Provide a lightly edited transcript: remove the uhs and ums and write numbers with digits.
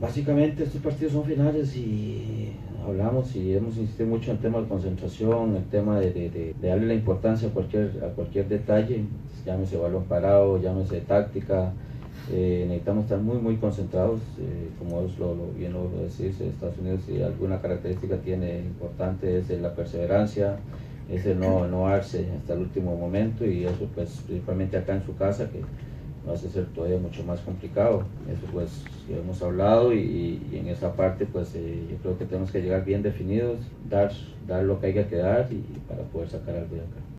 Básicamente estos partidos son finales y hablamos y hemos insistido mucho en el tema de concentración, el tema de darle la importancia a cualquier detalle, llámese balón parado, llámese táctica. Necesitamos estar muy concentrados, como es bien lo decís. Estados Unidos, si alguna característica tiene importante, es la perseverancia, es el no darse hasta el último momento, y eso pues principalmente acá en su casa, que va a ser todavía mucho más complicado. Eso pues ya hemos hablado, y en esa parte pues yo creo que tenemos que llegar bien definidos, dar lo que haya que dar, y para poder sacar algo de acá.